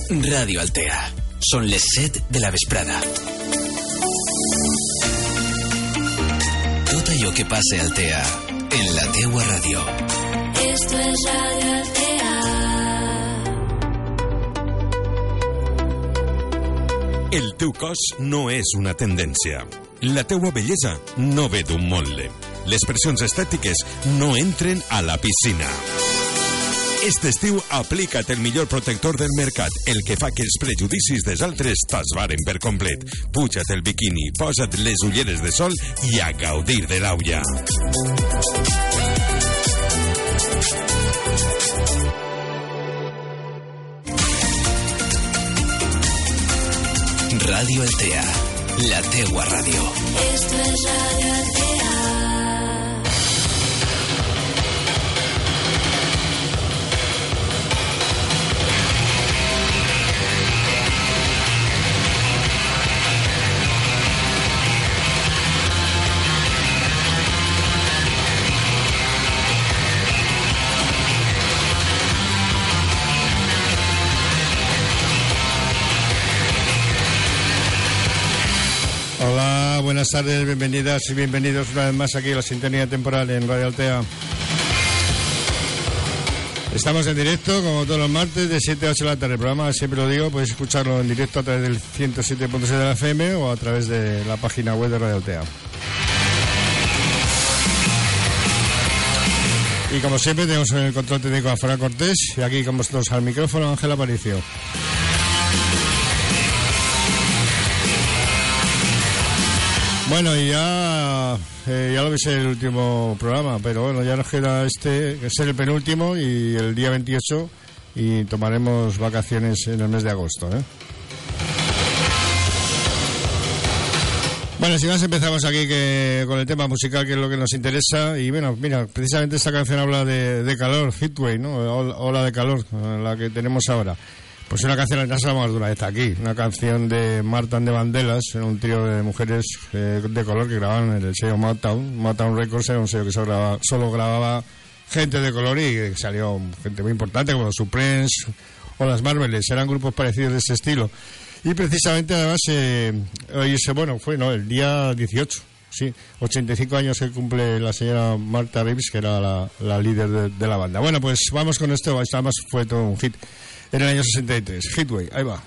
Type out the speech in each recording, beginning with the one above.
Radio Altea. Son les 7 de la vesprada. Tot allò que passa a Altea en la teua ràdio. Esto es Radio Altea. El teu cos no és una tendència. La teua bellesa no ve d'un motlle. Les pressions estètiques no entren a la piscina. Este estiu aplica't el millor protector del mercat, el que fa que els prejudicis dels altres t'esvaren per complet. Puja't el biquini, posa't les ulleres de sol i a gaudir de l'aulla. Radio Altea, la teua ràdio. Esto es Radio Altea. Hola, buenas tardes, bienvenidas y bienvenidos una vez más aquí a la sintonía temporal en Radio Altea. Estamos en directo, como todos los martes, de 7 a 8 de la tarde. El programa, siempre lo digo, podéis escucharlo en directo a través del 107.6 de la FM o a través de la página web de Radio Altea. Y como siempre, tenemos en el control técnico a Fran Cortés y aquí con vosotros al micrófono Ángel Aparicio. Bueno, y ya lo veis el último programa, pero bueno, ya nos queda que es el penúltimo y el día 28 y tomaremos vacaciones en el mes de agosto, ¿eh? Bueno, si más empezamos aquí con el tema musical, que es lo que nos interesa. Y bueno, mira, precisamente esta canción habla de calor, Heatwave, ¿no? Ola de calor, la que tenemos ahora. Pues una canción, ya sabemos de una vez aquí, una canción de Marta and the Vandellas, un trío de mujeres de color que grababan en el sello Motown Records. Era un sello que solo grababa gente de color y que salió gente muy importante como los Supremes o las Marvels. Eran grupos parecidos de ese estilo. Y precisamente además, el día 18, sí, 85 años que cumple la señora Martha Reeves, que era la líder de la banda. Bueno, pues vamos con esto, además fue todo un hit. En el año 63, Heatwave, ahí va.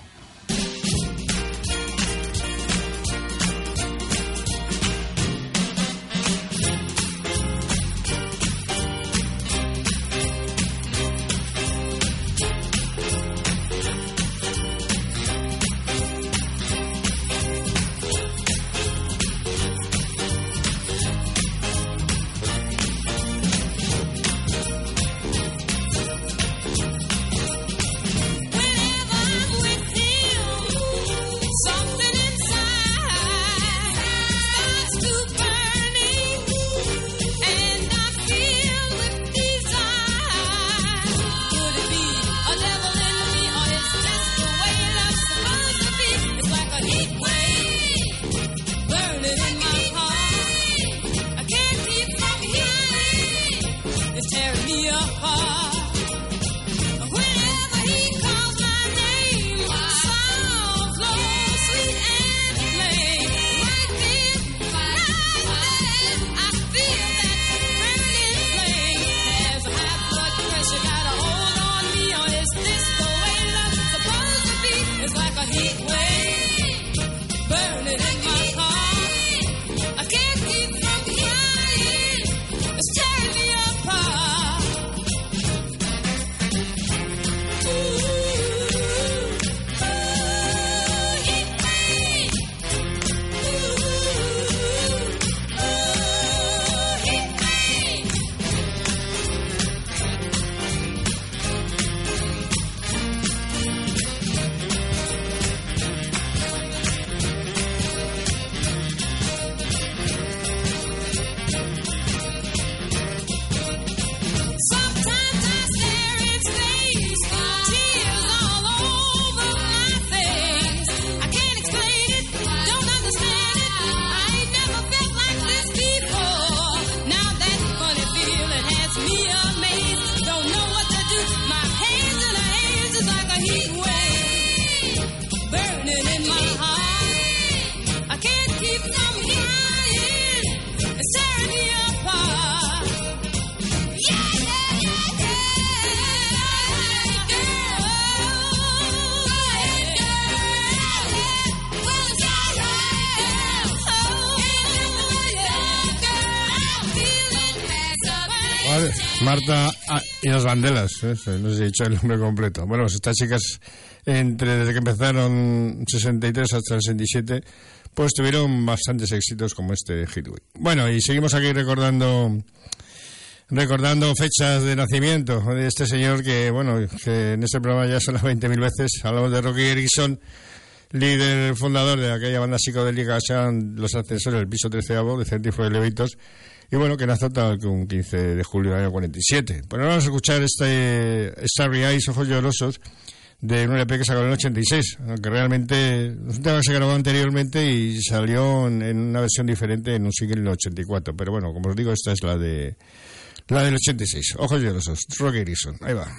Marta y las Vandellas, no sé si he dicho el nombre completo. Bueno, pues estas chicas, desde que empezaron 63 hasta el 67, pues tuvieron bastantes éxitos como este Heatwave. Bueno, y seguimos aquí recordando fechas de nacimiento de este señor que, bueno, que en este programa ya son las 20.000 veces. Hablamos de Rocky Erickson, líder fundador de aquella banda psicodélica, sean los ascensores del piso 13º de Certified Elevators, y bueno, que nació un 15 de julio del año 47. Pues ahora vamos a escuchar Starry Eyes, Ojos Llorosos, de un LP que sacó en el 86, aunque realmente es un tema que se grabó anteriormente y salió en una versión diferente en un single en el 84. Pero bueno, como os digo, esta es la del 86. Ojos Llorosos, Rocky Erickson. Ahí va.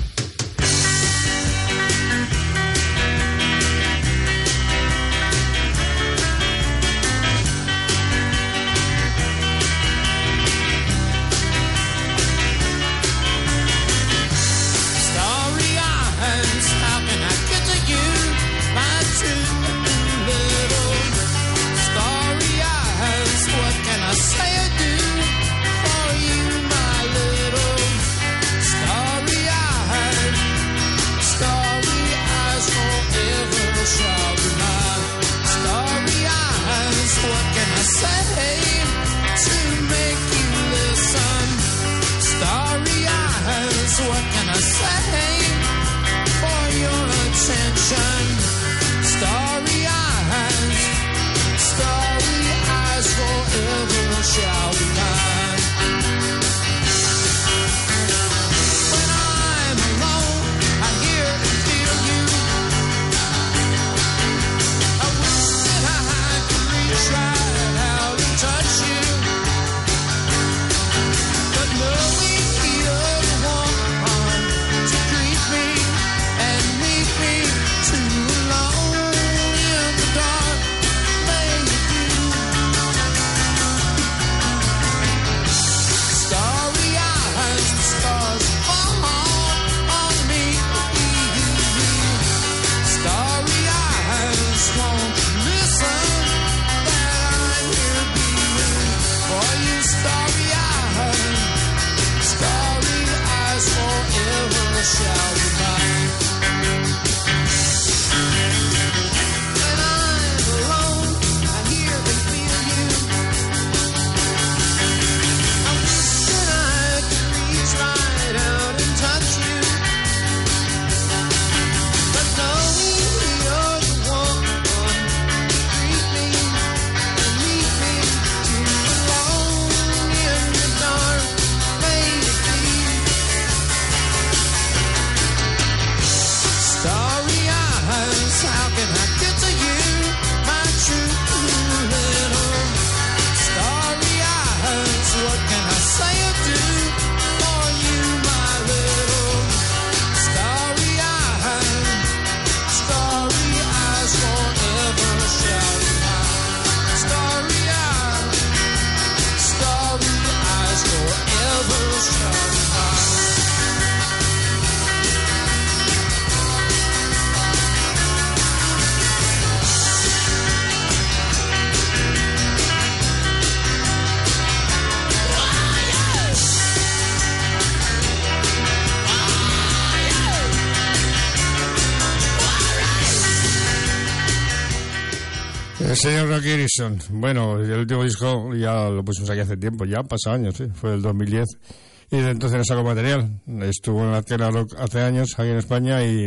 El señor Rocky Erickson. Bueno, el último disco ya lo pusimos aquí hace tiempo, ya pasó años, ¿sí? Fue el 2010. Y desde entonces no sacó material. Estuvo en la Arquera Rock hace años, aquí en España, y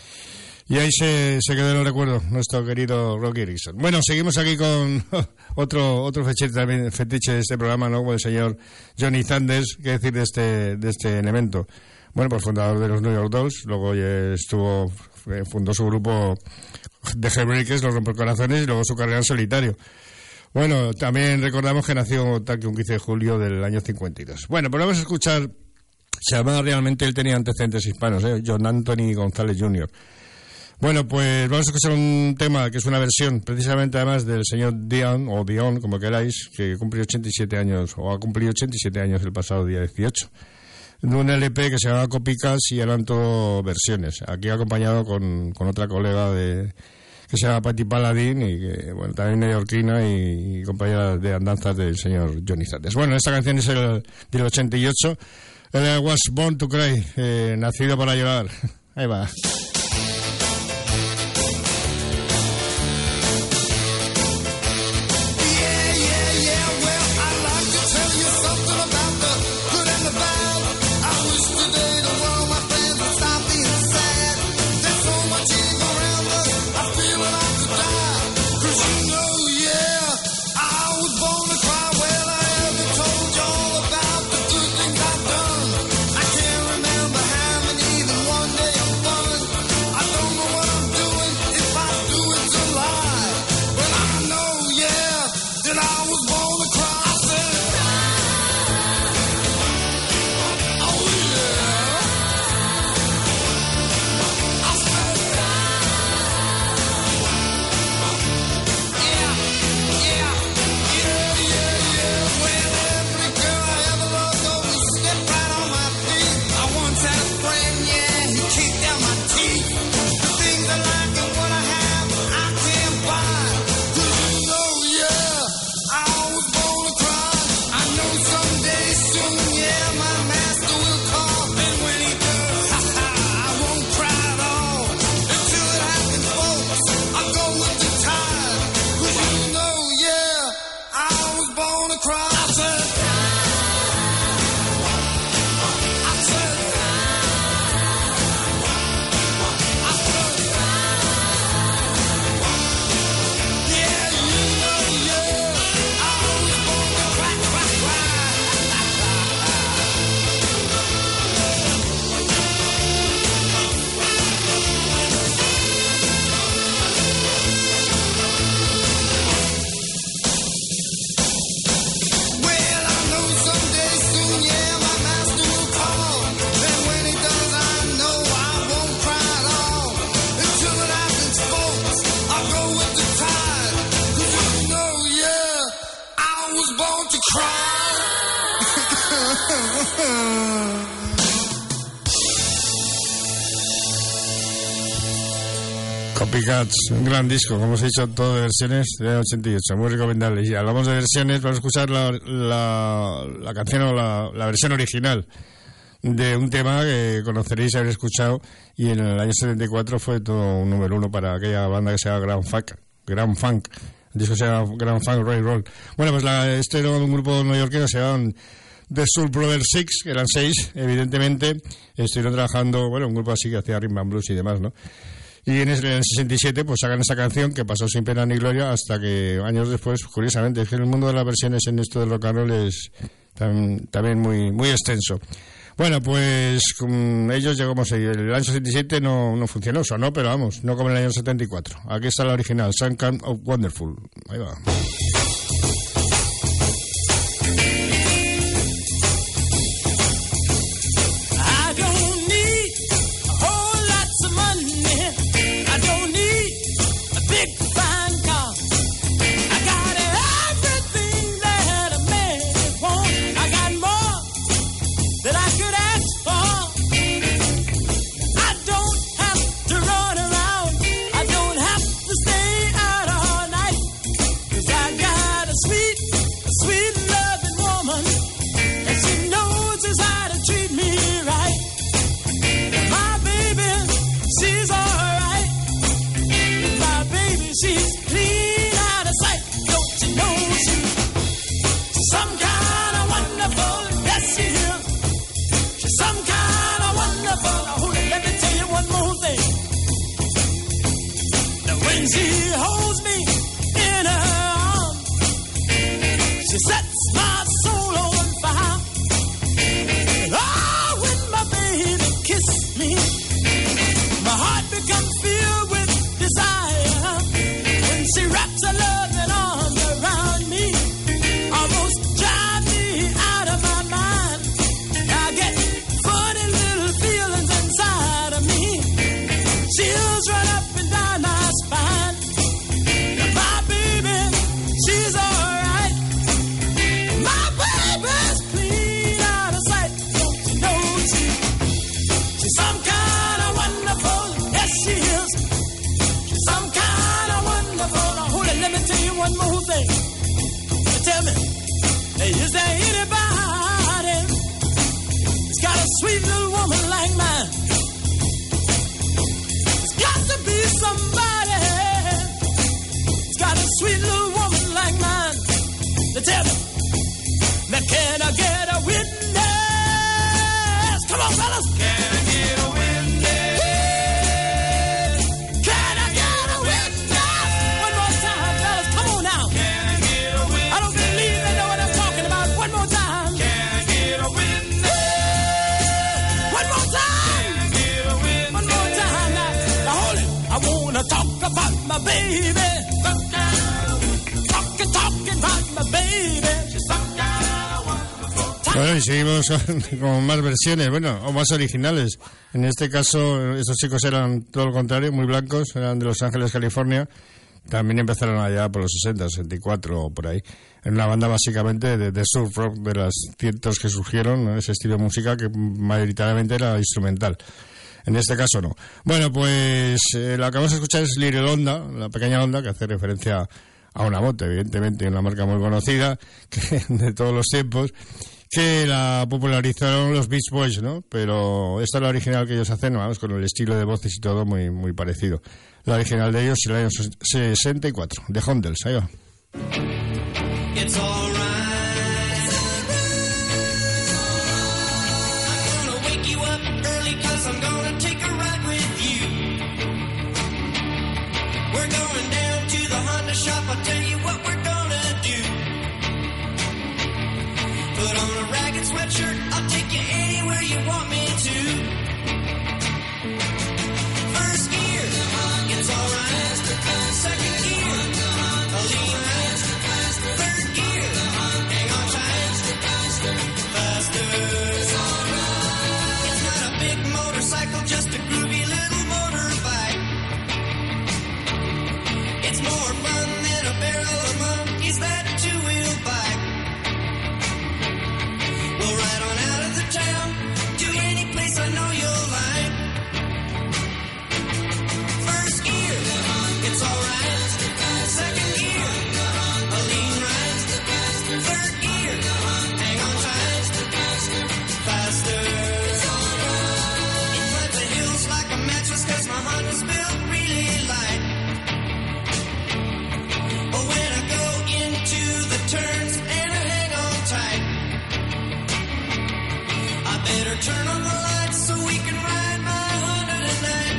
ahí se quedó en el recuerdo nuestro querido Rocky Erickson. Bueno, seguimos aquí con otro fetiche de este programa, ¿no? Como el señor Johnny Thunders. ¿Qué decir de este elemento? Bueno, pues fundador de los New York Dolls, luego fundó su grupo de Heartbreakers, los Rompecorazones, y luego su carrera en solitario. Bueno, también recordamos que nació tal que un 15 de julio del año 52. Bueno, pues vamos a escuchar, se llamaba realmente, él tenía antecedentes hispanos, John Anthony González Jr. Bueno, pues vamos a escuchar un tema que es una versión, precisamente además del señor Dion, o Dion, como queráis, que cumplió 87 años, o ha cumplido 87 años el pasado día 18. De un LP que se llama Copycats y eran todo versiones. Aquí acompañado con otra colega que se llama Patti Paladin y que, bueno, también neoyorquina y compañera de andanzas del señor Johnny Thunders. Bueno, esta canción es del 88. I was born to cry, nacido para llorar. Ahí va. Copycats, un gran disco, como os he dicho, todo de versiones de 88, muy recomendable. Y hablamos de versiones, vamos a escuchar la canción o la versión original de un tema que conoceréis, habréis escuchado, y en el año 74 fue todo un número uno para aquella banda que se llama Grand Funk. El disco se llama Grand Funk Railroad. Bueno, pues este era un grupo neoyorquino, se llamaban The Soul Brothers Six, que eran 6, evidentemente. Estuvieron trabajando, bueno, un grupo así que hacía rhythm and blues y demás, ¿no? Y en el 67 pues sacan esa canción que pasó sin pena ni gloria hasta que años después, curiosamente, es que el mundo de las versiones en esto del rock and roll es también muy, muy extenso. Bueno, pues con ellos llegamos ahí. El año 67 no funcionó, sonó, pero vamos, no como en el año 74. Aquí está la original, Some Kind of Wonderful. Ahí va. Is there anybody that's got sweet little woman like mine. It's got to be somebody. It's got a sweet little woman like mine. Now tell me, now can I get a witness? Come on, fellas. Can I get a witness? Can I get a witness? One more time, fellas. Come on now. Can I get a witness? I don't believe they know what I'm talking about. One more time. Can I get a witness? One more time. Can I get a witness? One more time. Now hold it. I wanna talk about my baby. Talking about my baby. Bueno, y seguimos con más versiones, bueno, o más originales. En este caso, estos chicos eran todo lo contrario, muy blancos, eran de Los Ángeles, California. También empezaron allá por los 60, 64 o por ahí. En una banda básicamente de surf rock, de las cientos que surgieron, ¿no? Ese estilo de música que mayoritariamente era instrumental. En este caso no. Bueno, pues lo que acabamos de escuchar es Little Honda, la pequeña Honda, que hace referencia a una moto, evidentemente, una marca muy conocida que, de todos los tiempos, que la popularizaron los Beach Boys, ¿no? Pero esta es la original que ellos hacen, vamos, con el estilo de voces y todo muy, muy parecido. La original de ellos es el año 64, de Hondells, ahí va. It's all right. I'm gonna wake you up early 'cause I'm gonna take a ride with you. We're going down to the Honda shop. I'll tell you what we're gonna do. Put on a ragged sweatshirt. I'll take you anywhere you want me to. First gear, it's all right. Second gear, a lean right. Third gear, hang on tight. Faster, it's all right. It's not a big motorcycle, just a groovy little motorbike. It's more fun than a barrel of monkeys, that two-wheel bike. We'll ride on out of the town to any place I know you'll like. First gear, it's all right. Second gear, a lean right. Third gear, hang on tight. Faster, it's all right. It climbs the hills like a mattress 'cause my Honda's built really light. But when I go into the turns and I hang on tight, I better turn on the lights so we can ride my Honda tonight.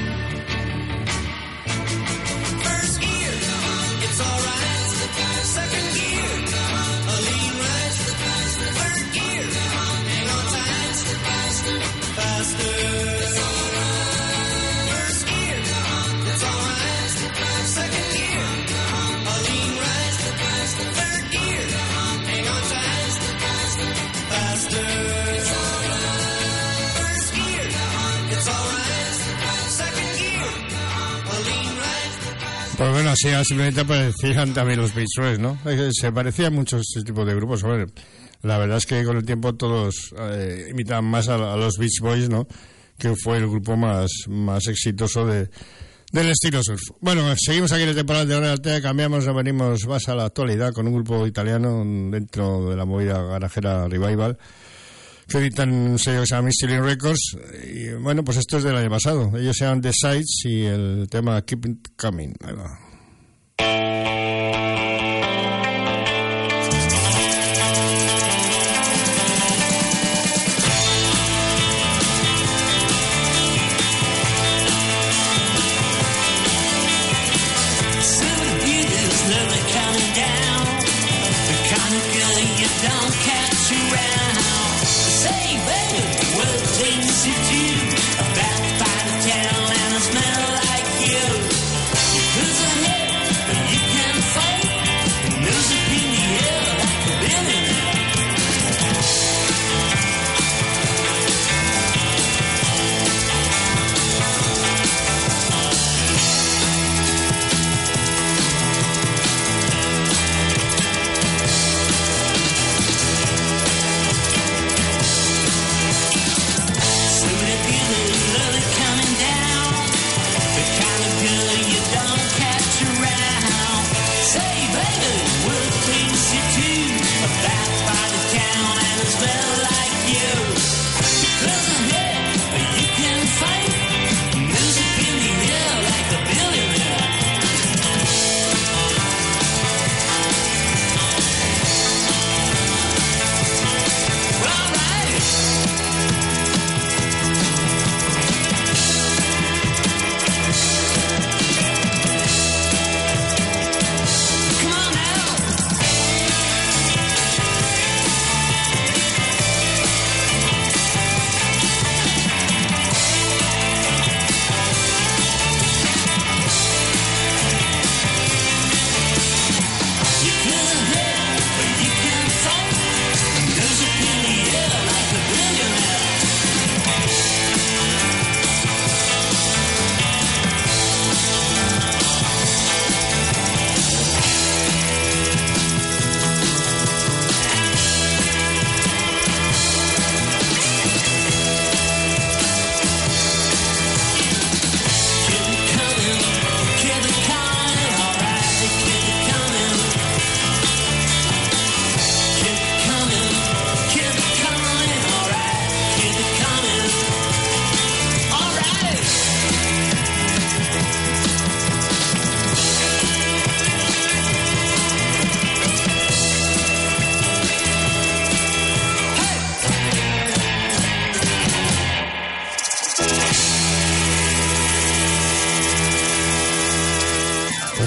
First gear, it's all right. Second gear, a lean right. Third gear, hang on tight. Faster, it's all right. First gear, it's all right. Second gear, a lean right. Third gear, hang on tight. Faster, it's all right. First gear, it's all right. Second gear, a lean right. Pues bueno, así simplemente aparecían también los Beach Boys, ¿no? Se parecían mucho este tipo de grupos. Hombre, la verdad es que con el tiempo todos imitan más a los Beach Boys, ¿no? Que fue el grupo más exitoso del estilo surf. Bueno, seguimos aquí en el temporal de Hora de Altea, cambiamos, nos venimos más a la actualidad con un grupo italiano dentro de la movida garajera Revival, que editan un sello que se llama Michelin Records. Y bueno, pues esto es del año pasado. Ellos se llaman The Sides y el tema Keep It Coming. Ahí va. About to find a town and I smell like you. 'Cause I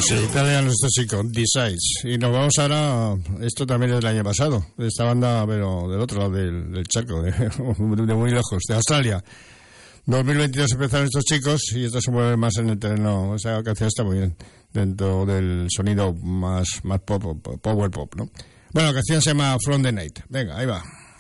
Italian Tóxico, Decides. Y nos vamos ahora, esto también es del año pasado, de esta banda, pero del otro lado del charco, de muy lejos, de Australia. 2022 empezaron estos chicos y estos se mueven más en el terreno. Esa canción está muy bien dentro del sonido más pop, power pop, ¿no? Bueno, la canción se llama From the Night. Venga, ahí va.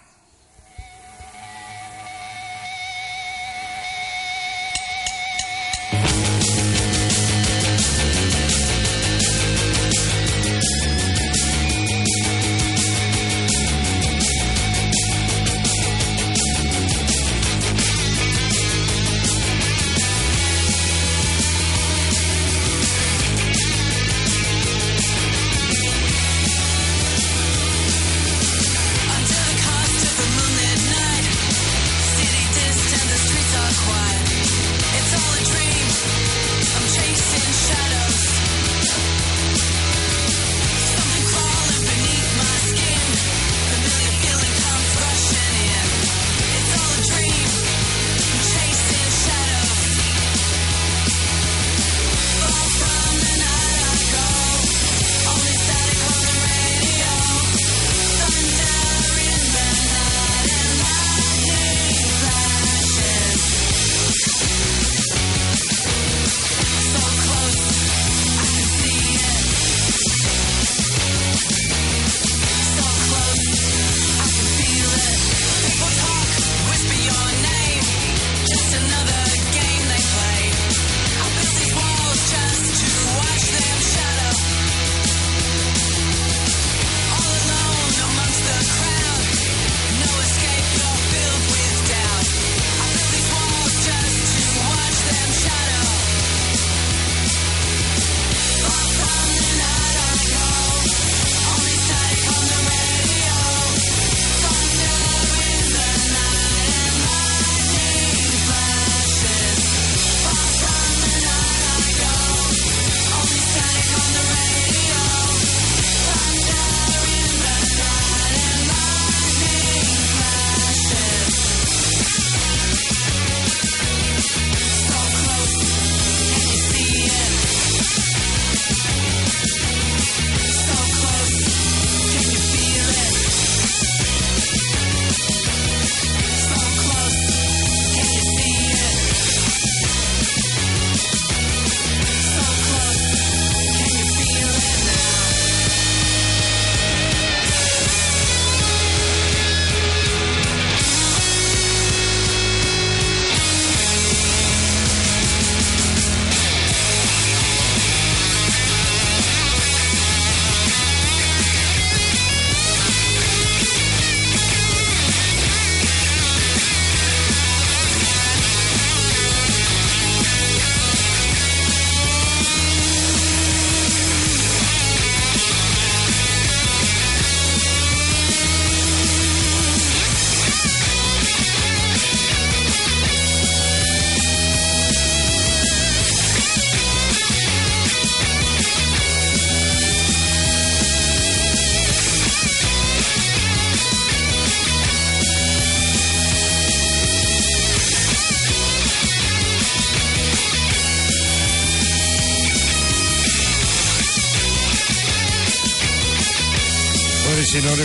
Si no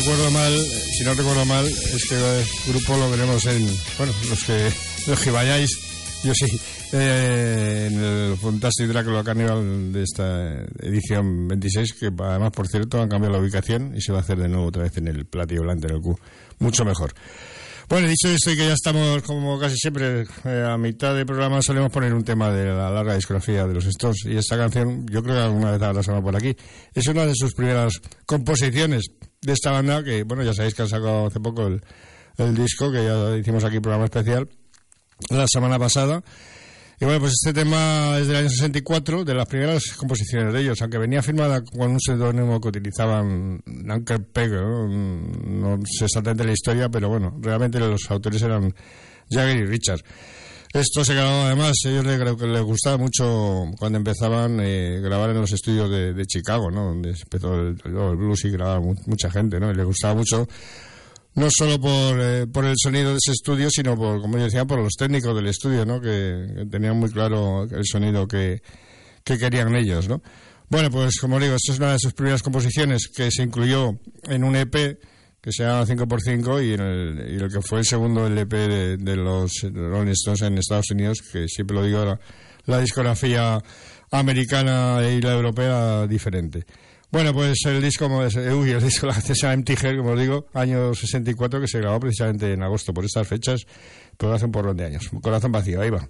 recuerdo mal, este grupo lo veremos en, bueno, los que vayáis, yo sí, en el Fantastic Dracula Carnival de esta edición 26, que además, por cierto, han cambiado la ubicación y se va a hacer de nuevo otra vez en el Platillo Volante, en el Q, mucho mejor. Bueno, dicho esto y que ya estamos, como casi siempre, a mitad del programa solemos poner un tema de la larga discografía de los Stones, y esta canción, yo creo que alguna vez habrá sonado por aquí, es una de sus primeras composiciones de esta banda, que bueno, ya sabéis que han sacado hace poco el disco, que ya hicimos aquí programa especial la semana pasada. Y bueno, pues este tema es del año 64, de las primeras composiciones de ellos, aunque venía firmada con un seudónimo que utilizaban Uncle Peg, no sé exactamente la historia, pero bueno, realmente los autores eran Jagger y Richards. Esto se grababa además, ellos creo que les gustaba mucho cuando empezaban a grabar en los estudios de Chicago, ¿no? Donde empezó el blues y grababa mucha gente, ¿no? Y les gustaba mucho, no solo por el sonido de ese estudio, sino por, como yo decía, por los técnicos del estudio, ¿no? Que tenían muy claro el sonido que querían ellos, ¿no? Bueno, pues como digo, esta es una de sus primeras composiciones que se incluyó en un EP que se llama 5x5 y lo que fue el segundo LP de los Rolling Stones en Estados Unidos, que siempre lo digo, la discografía americana y la europea diferente. Bueno, pues el disco, la canción se llama Empty Heart, como os digo, año 64, que se grabó precisamente en agosto por estas fechas, pero hace un porrón de años. Corazón vacío, ahí va.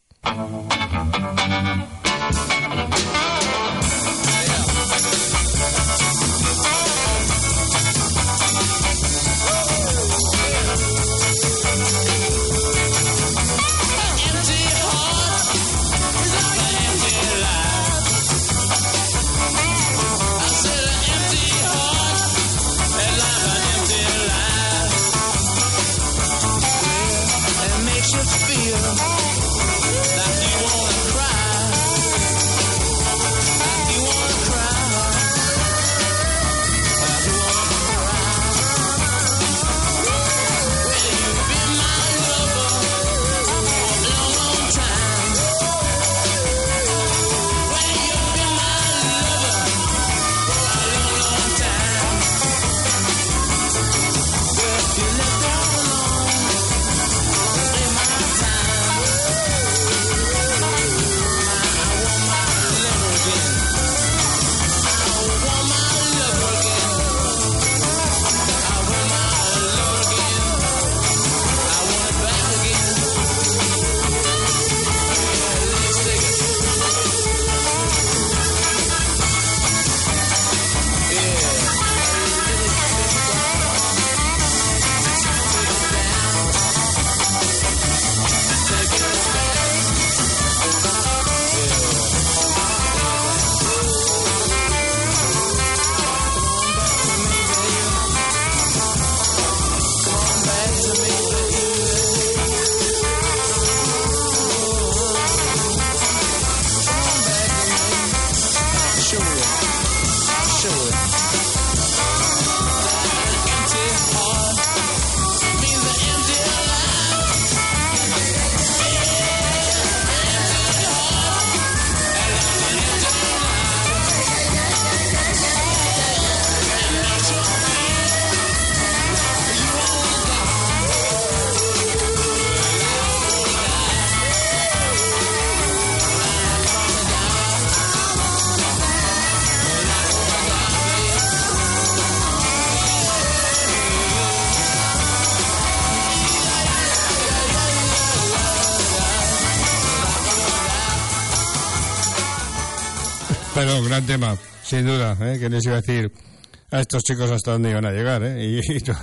Pero gran tema, sin duda, que les iba a decir a estos chicos hasta dónde iban a llegar, y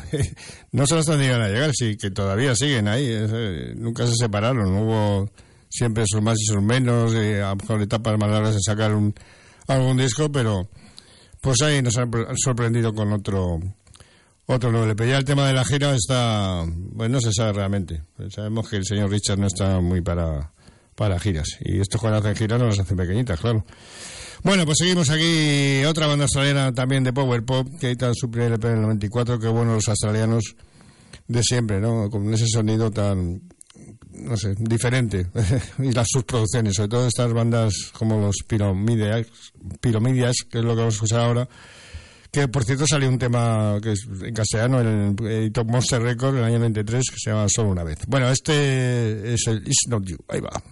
no solo hasta dónde iban a llegar, sí que todavía siguen ahí, nunca se separaron, hubo siempre sus más y sus menos, y a lo mejor etapas más largas de sacar algún disco, pero pues ahí nos han sorprendido con otro nuevo LP. Ya el tema de la gira está, pues no se sabe realmente, sabemos que el señor Richard no está muy para giras, y estos cuando hacen giras no las hacen pequeñitas, claro. Bueno, pues seguimos aquí, otra banda australiana también de Power Pop, que edita su primer LP en el 94, que bueno, los australianos de siempre, ¿no? Con ese sonido tan, no sé, diferente, y sus producciones, sobre todo estas bandas como los Pyromedias, que es lo que vamos a escuchar ahora, que por cierto salió un tema que es en castellano, el Top Monster Record, en el año 93, que se llama Solo una vez. Bueno, este es el It's Not You, ahí va.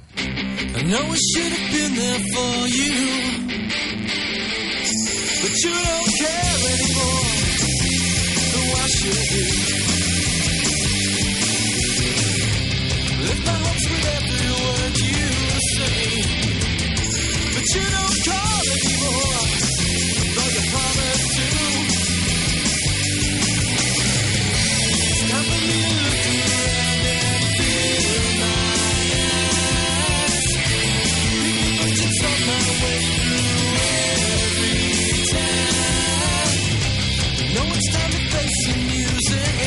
I know I should have been there for you, but you don't care anymore, so why should you? Lift my hopes with every word you say, but you don't call anymore, though you promised to. It's time for me to look around and feel my eyes. It's on my way through every time. No, it's time to face the music.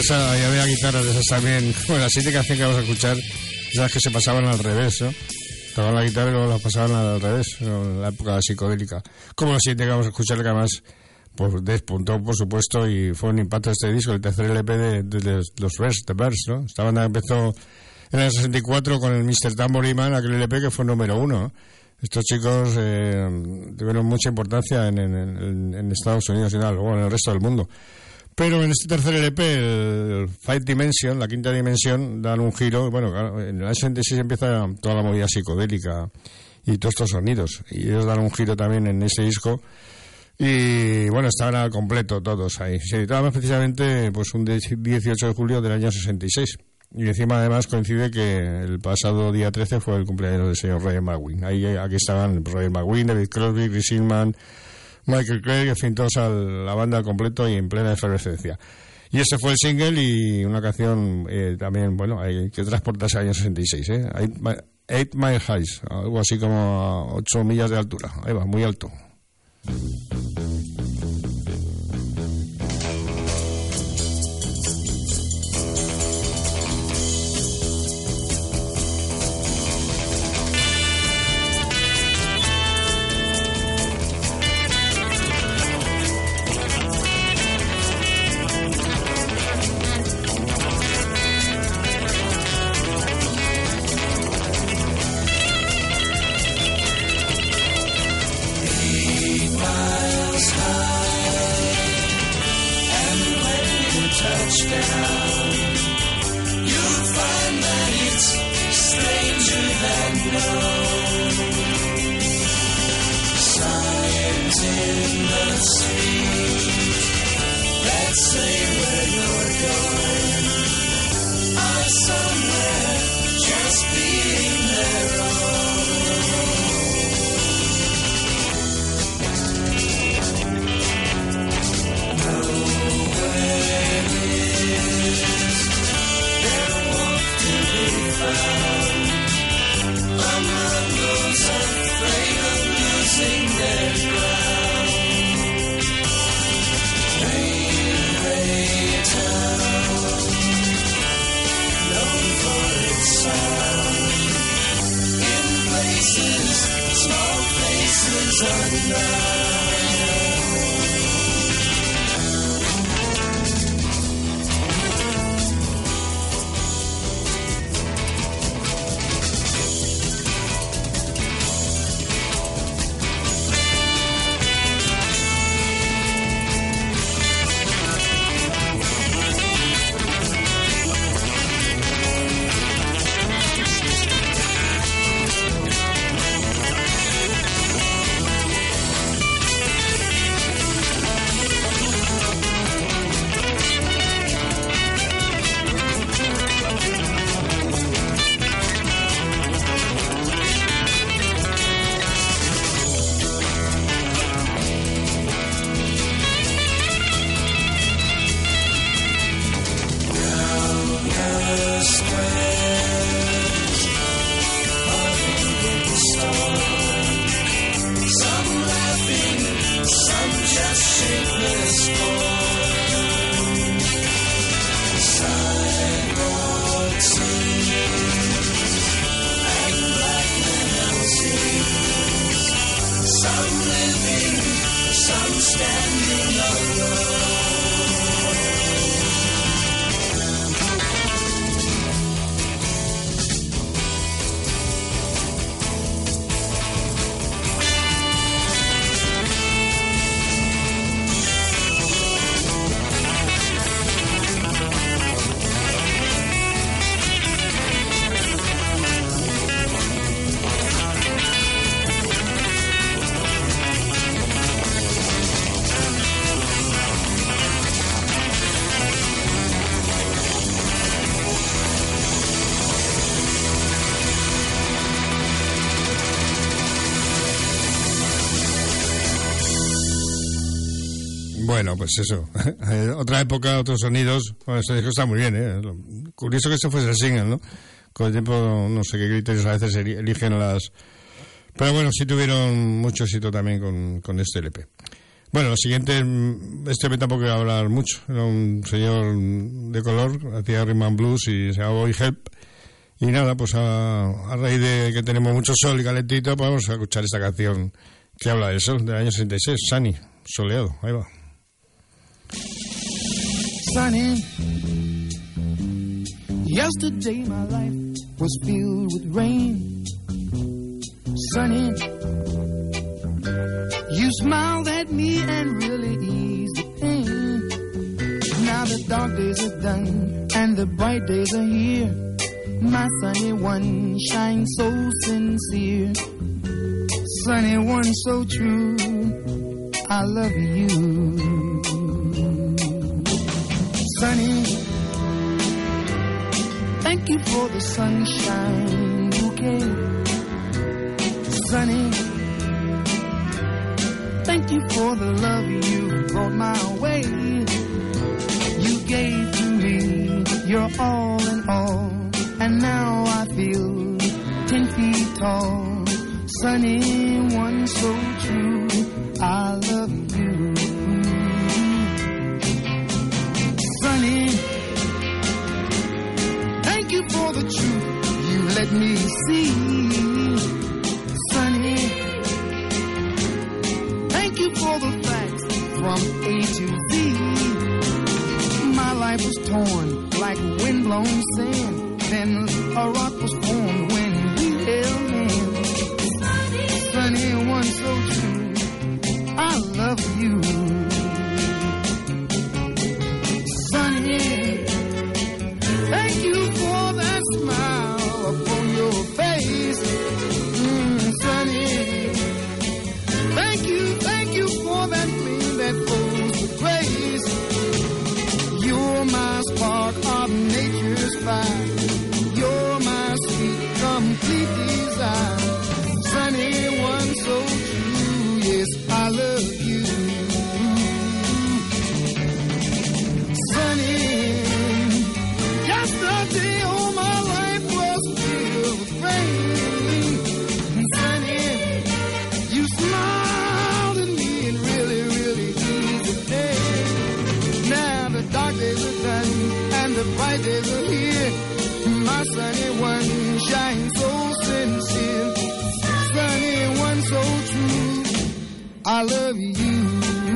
y había guitarras de esas también. Bueno, la siguiente canción que vamos a escuchar, esas que se pasaban al revés, ¿no? Tocaban la guitarra y luego la pasaban al revés, en la época psicodélica. Como la siguiente que vamos a escuchar, que además pues despuntó, por supuesto, y fue un impacto este disco, el tercer LP de los The Birds, ¿no? Esta banda empezó en el 64 con el Mr. Tambourine Man, aquel LP que fue número 1, ¿no? Estos chicos tuvieron mucha importancia en Estados Unidos y tal, luego en el resto del mundo. Pero en este tercer LP, el Five Dimension, la quinta dimensión, dan un giro. Bueno, claro, en el año 66 empieza toda la movida psicodélica y todos estos sonidos. Y ellos dan un giro también en ese disco. Y bueno, estaban al completo todos ahí. Se editaba precisamente pues un 18 de julio del año 66. Y encima además coincide que el pasado día 13 fue el cumpleaños del señor Roger McGuinn. Aquí estaban Roger McGuinn, David Crosby, Chris Hillman, Michael Craig, en fin, todos a la banda al completo y en plena efervescencia. Y ese fue el single y una canción también, bueno, hay que transportarse al año 66, ¿eh? 8 Mile High, algo así como a 8 millas de altura. Ahí va, muy alto. Bueno, pues eso. Otra época, otros sonidos. Bueno, este disco está muy bien, ¿eh? Curioso que este fuese el single, ¿no? Con el tiempo, no sé qué criterios a veces eligen las... Pero bueno, sí tuvieron mucho éxito también con este LP. Bueno, lo siguiente, me tampoco iba a hablar mucho. Era un señor de color, hacía rhythm and blues y se llama Boy Help. Y nada, pues a raíz de que tenemos mucho sol y calentito, pues vamos a escuchar esta canción que habla del sol, del año 66, Sunny, soleado, ahí va. Sunny, yesterday my life was filled with rain. Sunny, you smiled at me and really eased the pain. Now the dark days are done and the bright days are here. My sunny one shines so sincere. Sunny one so true, I love you. Sunny, thank you for the sunshine bouquet. Sunny, thank you for the love you brought my way. You gave to me your all in all, and now I feel 10 feet tall. Sunny one so true, I love you. Sunny, thank you for the truth you let me see. Sunny, thank you for the facts from A to Z. My life was torn like windblown sand, then a rock was formed when we held hands. Sunny one so true, I love you. Sunny, thank you for that smile upon your face. Sunny, thank you for that gleam that flows with grace. You're my spark of nature's fire. You're my sweet, complete desire. Sunny one so true, yes, I love you. Sunny, yesterday all my life was filled with rain. Sunny, you smiled at me and really, really eased the day. Now the dark days are done and the bright days are here. My sunny one shines so sincere. Sunny one so true, I love you.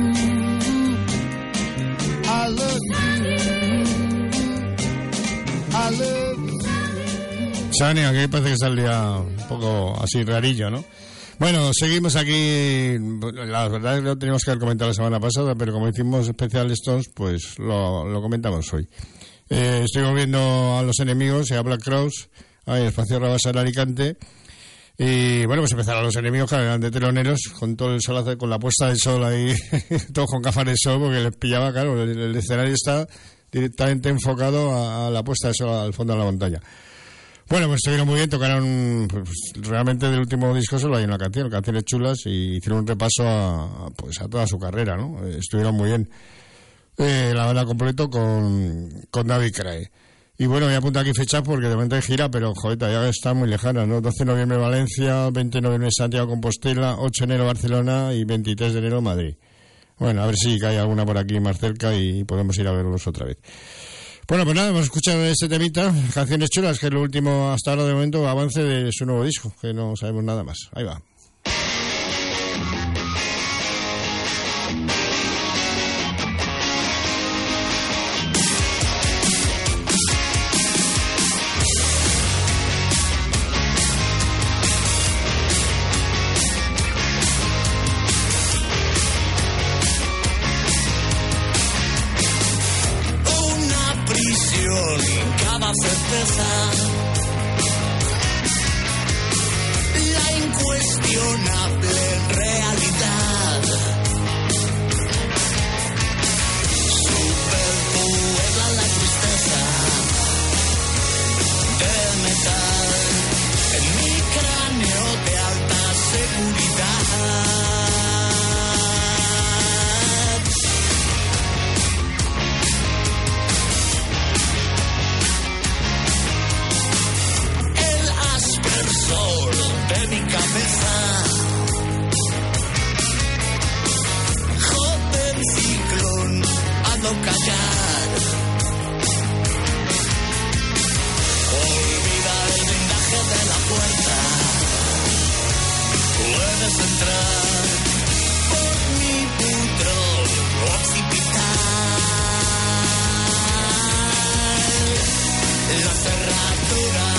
I love you. I love you. Sunny, aquí parece que está el día un poco así rarillo, ¿no? Bueno, seguimos aquí. La verdad es que lo teníamos que haber comentado la semana pasada, pero como hicimos especial Stones, pues lo comentamos hoy. Estoy viendo a Los Enemigos y a Black Crowes, ahí Espacio Rabasa en Alicante. Y bueno, pues empezaron Los Enemigos, que eran de teloneros, con todo el sol, con la puesta del sol ahí, todos con gafas de sol, porque les pillaba, claro, el escenario está directamente enfocado a la puesta de sol al fondo de la montaña. Bueno, pues estuvieron muy bien, tocaron pues, realmente del último disco solo hay una canción, canciones chulas, y hicieron un repaso a toda su carrera, ¿no? Estuvieron muy bien. La banda completo con David Crae. Y bueno, voy a apuntar aquí fechas porque de momento hay gira, pero joder, ya está muy lejana, ¿no? 12 de noviembre Valencia, 20 de noviembre Santiago Compostela, 8 de enero Barcelona y 23 de enero Madrid. Bueno, a ver si cae alguna por aquí más cerca y podemos ir a verlos otra vez. Bueno, pues nada, hemos escuchado este temita, Canciones Chulas, que es lo último hasta ahora de momento, avance de su nuevo disco, que no sabemos nada más. Ahí va. La incuestionable realidad. Superpuebla la tristeza del metal en mi cráneo de alta seguridad. De mi cabeza, puedo callar. Olvida el blindaje de la puerta. Puedes entrar por mi control occipital. La cerradura,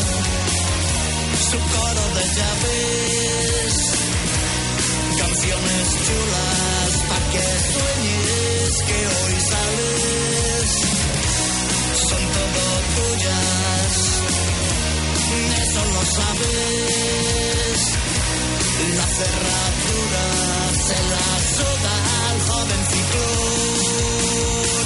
su coro de llaves, canciones chulas pa' que sueñes que hoy sales, son todo tuyas, eso lo sabes. La cerradura se la suda al joven ciclón.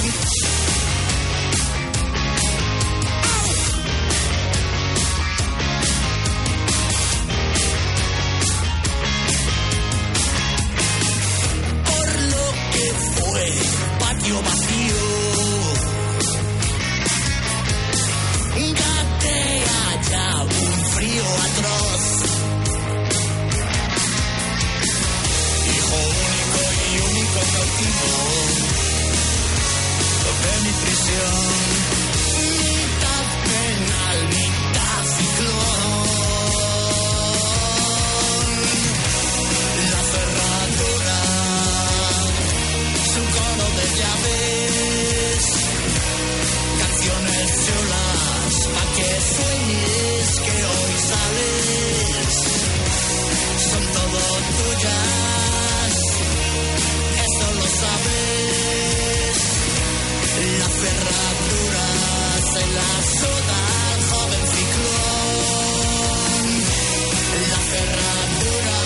Por lo que fue patio vacío, gatea ya un frío atroz. Cautivo de mi prisión, mitad penal, mitad ciclón. La cerradura, su coro de llaves, canciones chulas pa' que sueñes que hoy sales, son todo tuyas, eso lo sabes. La cerradura se la suda al joven ciclón. La cerradura,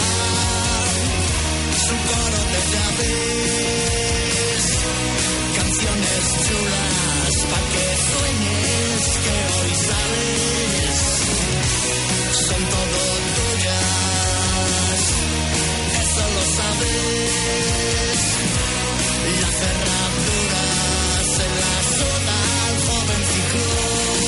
su coro de llaves, canciones chulas pa' que sueñes que hoy sales, son todo tuyas, eso lo sabes. La cerradura se la suda al joven ciclón.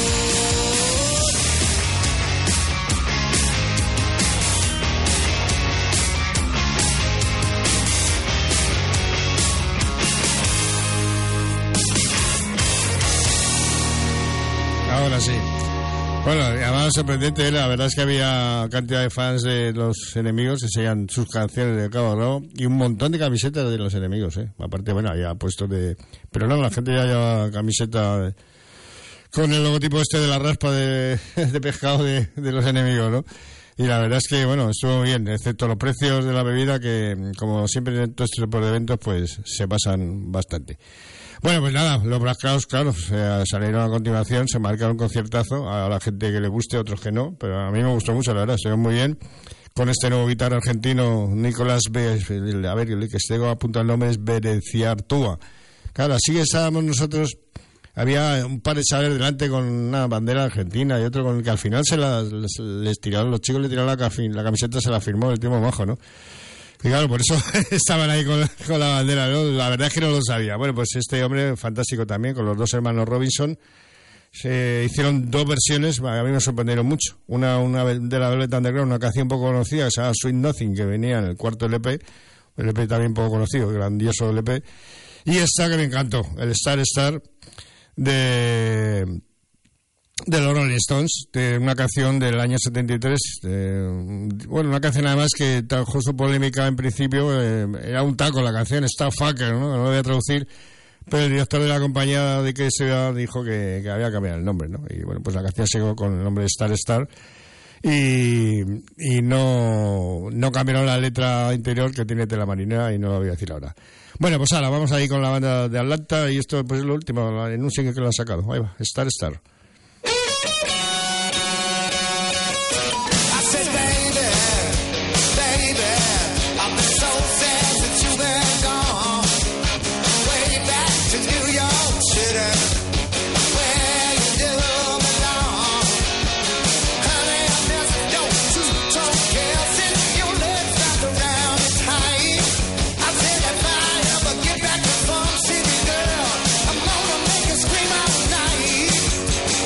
Ahora sí. Bueno, además sorprendente, la verdad es que había cantidad de fans de los Enemigos que seguían sus canciones de cabo a rabo y un montón de camisetas de los Enemigos, aparte, bueno, había puestos de... Pero no, la gente ya lleva camiseta con el logotipo este de la raspa de pescado de los Enemigos, ¿no? Y la verdad es que, bueno, estuvo muy bien, excepto los precios de la bebida que, como siempre en estos tipos de eventos, pues se pasan bastante. Bueno, pues nada, los Black Crowes, claro, salieron a continuación, se marcaron un conciertazo, a la gente que le guste, otros que no, pero a mí me gustó mucho, la verdad, estuvo muy bien, con este nuevo guitarra argentino, Nicolás a ver, que tengo apuntado el nombre, es Bereciartúa. Claro, así que estábamos nosotros, había un par de chavales delante con una bandera argentina y otro con el que al final les tiraron, los chicos le tiraron la camiseta, se la firmó el tío majo, ¿no? Y claro, por eso estaban ahí con la bandera, ¿no? La verdad es que no lo sabía. Bueno, pues este hombre fantástico también, con los dos hermanos Robinson, se hicieron dos versiones, a mí me sorprendieron mucho. Una de la Velvet Underground, una canción poco conocida, que se llama Sweet Nothing, que venía en el cuarto LP, el LP también poco conocido, grandioso LP. Y esta que me encantó, el Star Star, de los Rolling Stones, de una canción del año 73, bueno, una canción además que trajo su polémica en principio, era un taco la canción, Starfucker, ¿no? No lo voy a traducir, pero el director de la compañía de que se dijo que había que cambiar el nombre, ¿no? Y bueno, pues la canción llegó con el nombre Star Star y no cambiaron la letra interior que tiene Tela Marinera y no lo voy a decir ahora. Bueno, pues ahora vamos ahí con la banda de Atlanta y esto pues es lo último, en un single que lo han sacado. Ahí va, Star Star. Get back to Farm City, girl. I'm gonna make you scream out night.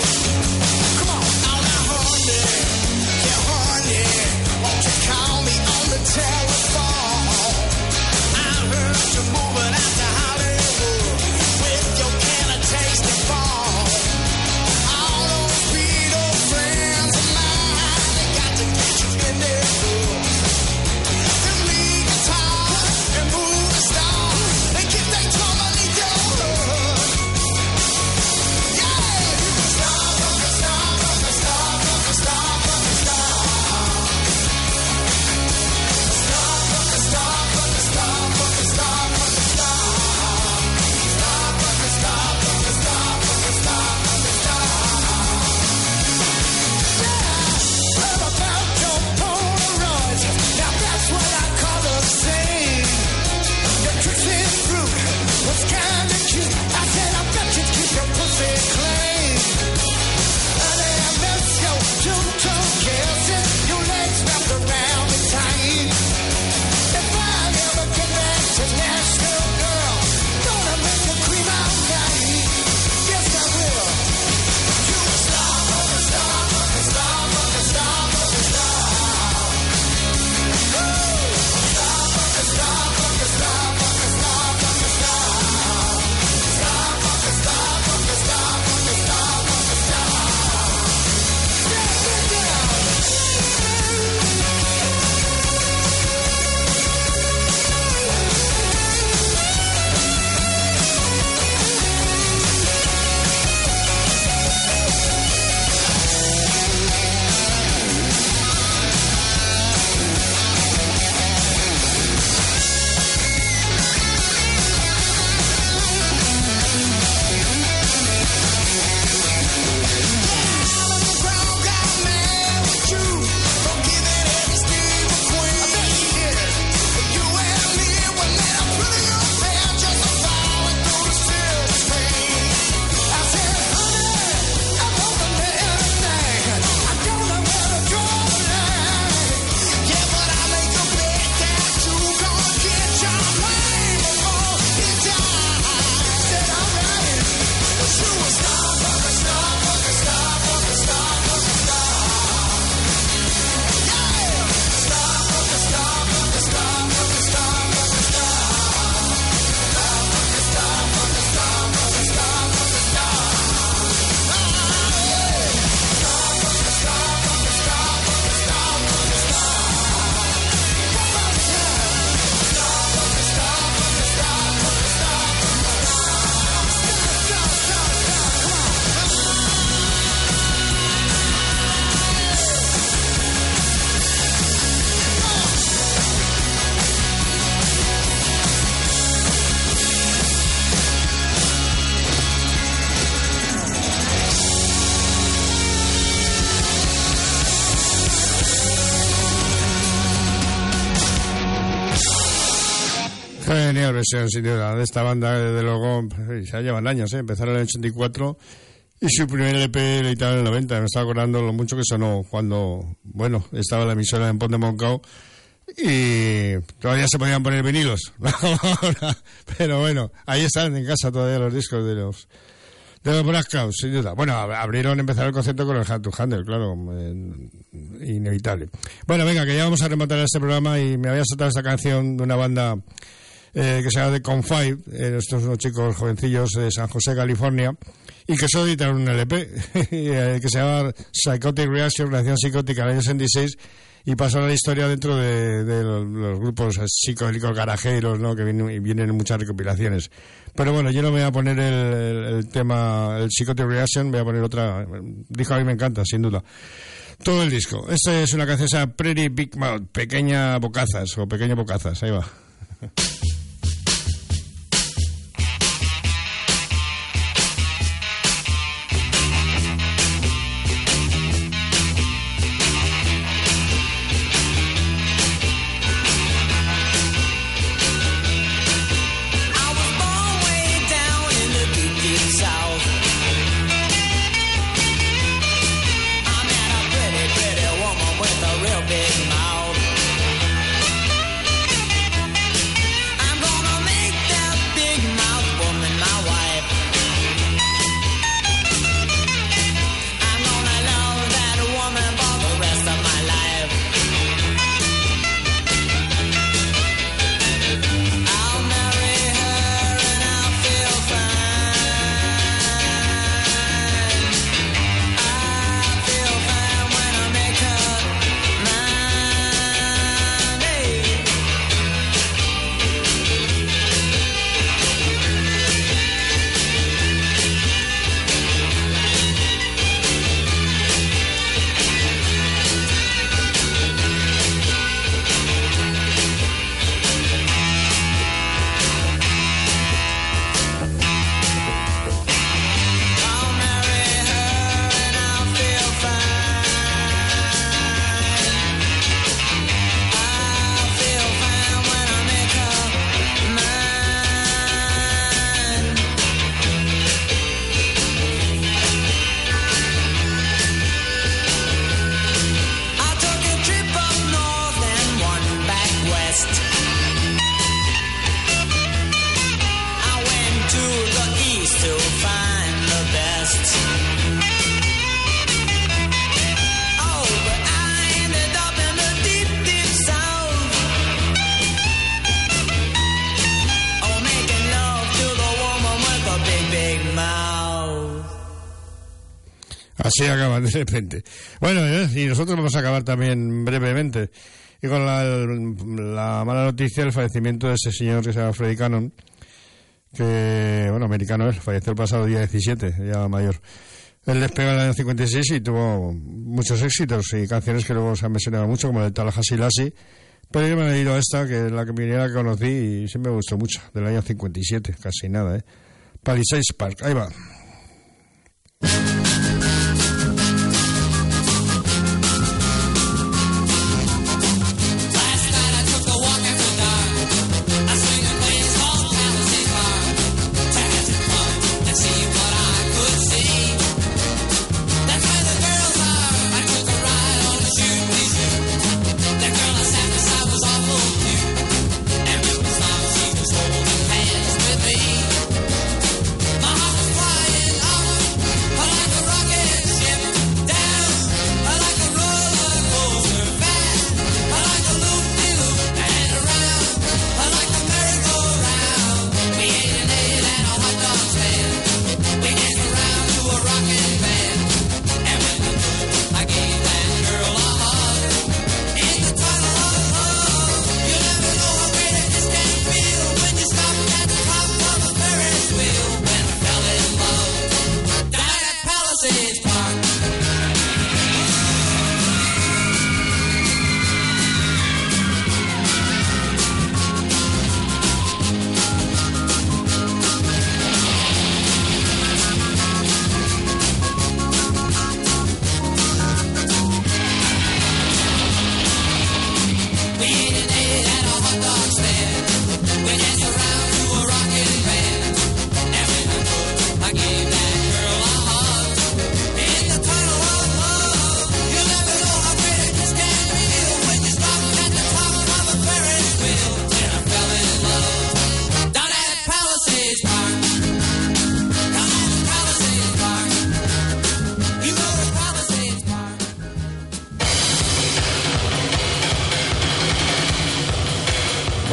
Genial versión, sin duda, de esta banda, desde luego, ya llevan años, empezaron en el 84 y su primer LP lo editaron en el 90. Me estaba acordando lo mucho que sonó cuando, bueno, estaba la emisora en Pont de Montcau y todavía se podían poner vinilos. Pero bueno, ahí están en casa todavía los discos de los Blackout, sin duda. Bueno, empezaron el concierto con el Hand to Handle, claro, inevitable. Bueno, venga, que ya vamos a rematar este programa y me había saltado esta canción de una banda que se llama The Confide, estos unos chicos jovencillos de San José, California, y que solo editaron un LP que se llama Psychotic Reaction, Reacción Psicótica, en el año 66, y pasó a la historia dentro de los grupos psicodélicos garajeros, ¿no?, que vienen en muchas recopilaciones. Pero bueno, yo no me voy a poner el tema, el Psychotic Reaction, voy a poner otra. Disco a mí me encanta, sin duda. Todo el disco. Esta es una canción, esa Pretty Big Mouth, Pequeña Bocazas, o Pequeño Bocazas, ahí va. Así acaban de repente. Bueno, y nosotros vamos a acabar también brevemente. Y con la mala noticia del fallecimiento de ese señor que se llama Freddie Cannon, que, bueno, americano es, falleció el pasado día 17, ya mayor. Él despegó en el año 56 y tuvo muchos éxitos y canciones que luego se han mencionado mucho, como el Tallahassee Lassie. Pero yo me he leído esta, que es la primera que conocí y sí me gustó mucho, del año 57, casi nada, Palisades Park, ahí va. My heart was flying off, but I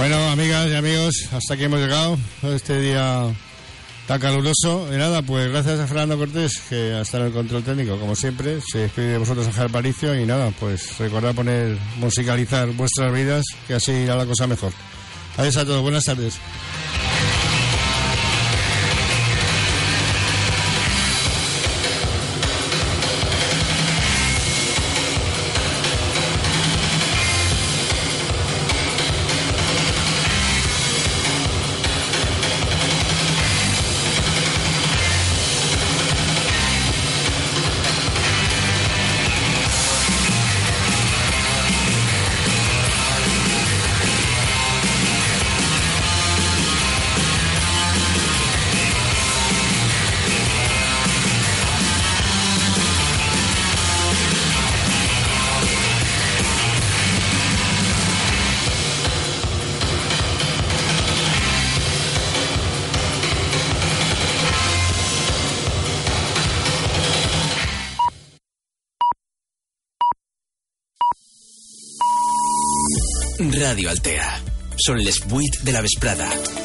Bueno, amigas y amigos, hasta aquí hemos llegado este día tan caluroso. Y nada, pues gracias a Fernando Cortés, que está en el control técnico, como siempre. Se despide de vosotros Ángel Paricio y nada, pues recordad musicalizar vuestras vidas, que así irá la cosa mejor. Adiós a todos, buenas tardes. Radio Altea. Són les 8 de la vesprada.